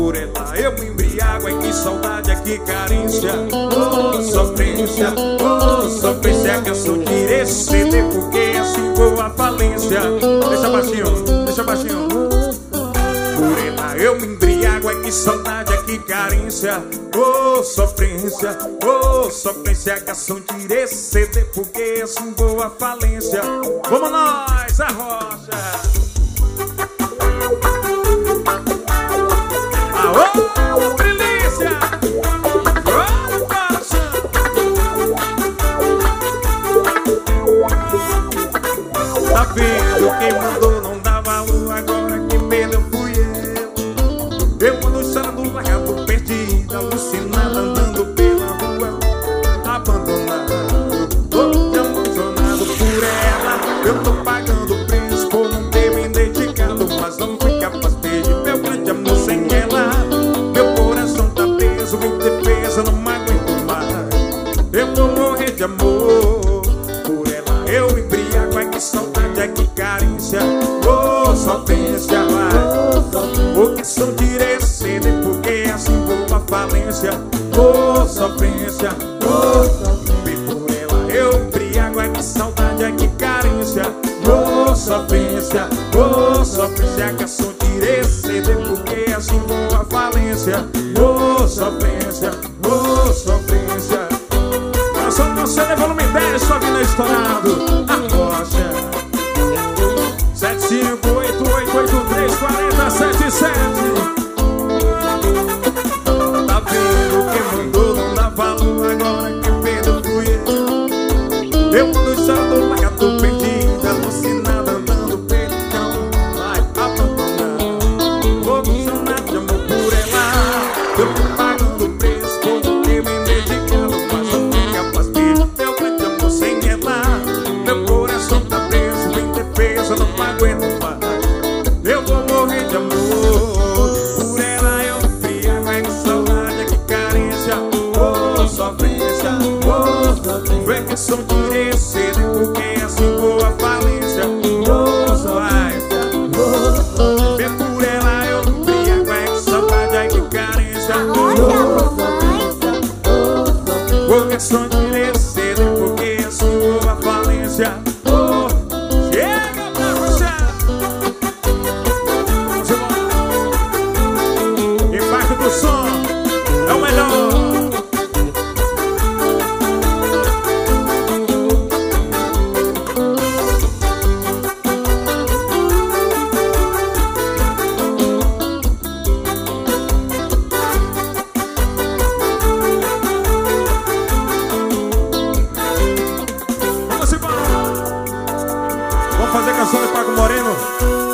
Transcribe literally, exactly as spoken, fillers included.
Por ela eu me embriago, é que saudade, é que carência. Oh, sofrência, oh, sofrência, que eu sou de C D, porque assim vou à falência. Deixa baixinho, deixa baixinho. Por ela eu me embriago, é que saudade, é que carência. Oh, sofrência, oh, sofrência, que eu sou de C D, porque assim vou à falência. Vamos nós, a rocha. Aô, delícia! Oh, coração! Tá vendo? Quem mandou não dá valor, agora quem perdeu fui eu. Eu ando chorando, largado, perdido, alucinado, andando pela rua, abandonado, todo apaixonado por ela. Eu tô pagando o preço por não ter me dedicado, mas não fui capaz de perder meu grande amor sem ela. Meu coração tá preso, em defesa, não aguento mais. Eu vou morrer de amor. Por ela eu me embriago, é que saudade, é que carência. Oh, sofrência, vai. O que são direito, porque assim vou à falência. Oh, sofrência, oh, sofrência. Por ela eu me embriago, é que saudade, é que carência. Oh, sofrência, oh, sofrência, que sou direito, porque assim vou à falência. Oh, sofrência, oh, sofrência. Coração do C D volume dez, só vindo estourado. A rocha sete cinco oito oito oito três quatro sete sete. Tá vendo? Quem mandou não dá valor, agora quem perdeu fui eu. Eu ando chorando, largado, perdido, alucinado, andando perdão, vai abandonar. Vou funcionar de amor por ela. Eu tô pagando o preço por não ter me dedicado, mas não fui capaz de meu grande amor sem ela. Meu coração tá preso, em defesa, não aguento mais. Eu vou morrer de amor. Por ela eu me embriago, é que saudade, é que carência. Oh, sofrência, oh, sofrência, é que sou direito, porque assim vou à falência. Oh, sofrência, oh, sofrência. Por ela eu me embriago, é que saudade, é que carência. Oh, sofrência, oh, sofrência, porque sou direito, porque assim vou à falência. Oh, chega pra você. Embaixo do som é o melhor. Vamos embora. Vamos fazer canção de Paco Moreno.